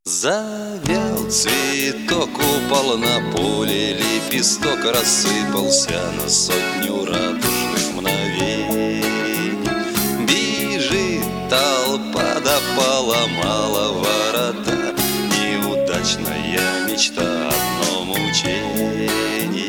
Завял цветок, упал на поле, лепесток рассыпался на сотню радужных мгновений. Бежит толпа, да поломала ворота, неудачная мечта, одно мучение.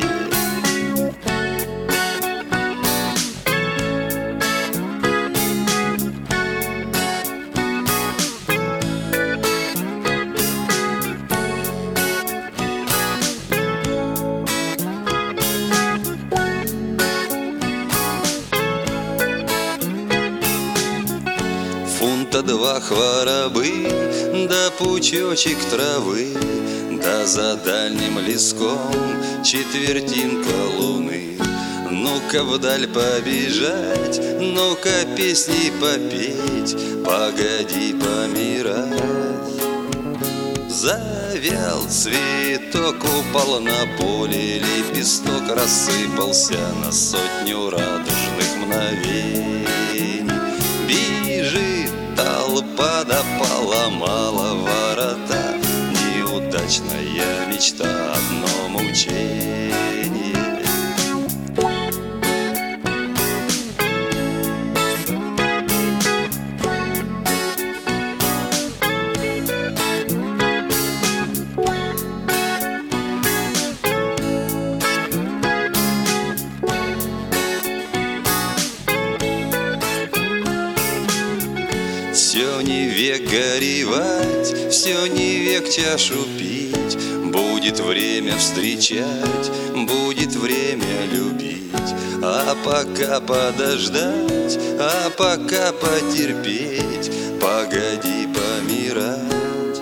Фунта два хворобы, да пучочек травы, да за дальним леском четвертинка луны. Ну-ка вдаль побежать, ну-ка песни попеть, погоди помирать. Завял цветок, упал на поле, лепесток рассыпался на сотню радужных мгновений. Бежит толпа, да поломала ворота, неудачная мечта, одно мучение. Все не век горевать, все не век чашу пить, будет время встречать, будет время любить. А пока подождать, а пока потерпеть, погоди помирать.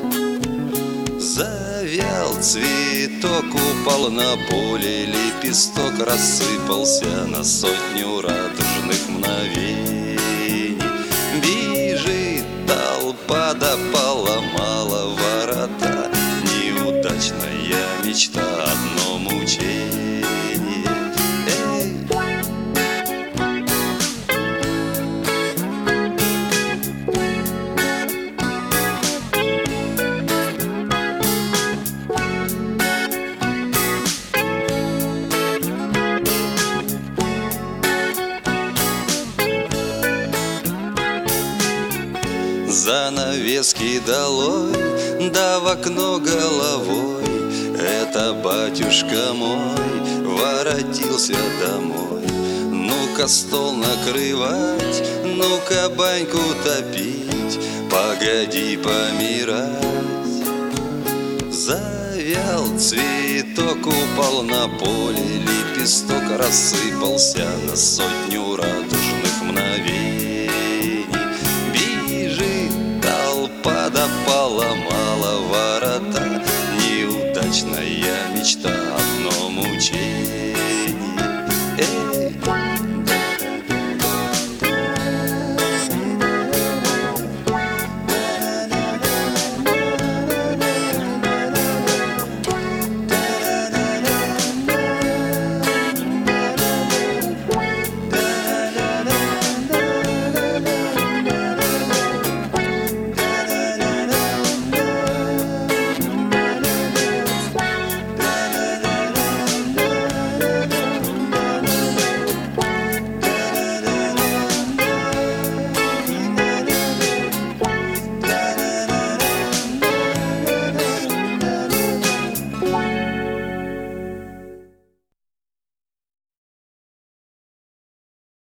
Завял цветок, упал на поле, лепесток рассыпался на сотню радужных мгновений. Бежит толпа, да поломала ворота, неудачная мечта, одно мучение. Эй! Занавески долой, да в окно головой, это батюшка мой воротился домой. Ну-ка стол накрывать, ну-ка баньку топить, погоди помирать. Завял цветок, упал на поле, лепесток рассыпался на сотню радужных мгновений. Толпа, да поломала ворота, неудачная мечта, одно мучение.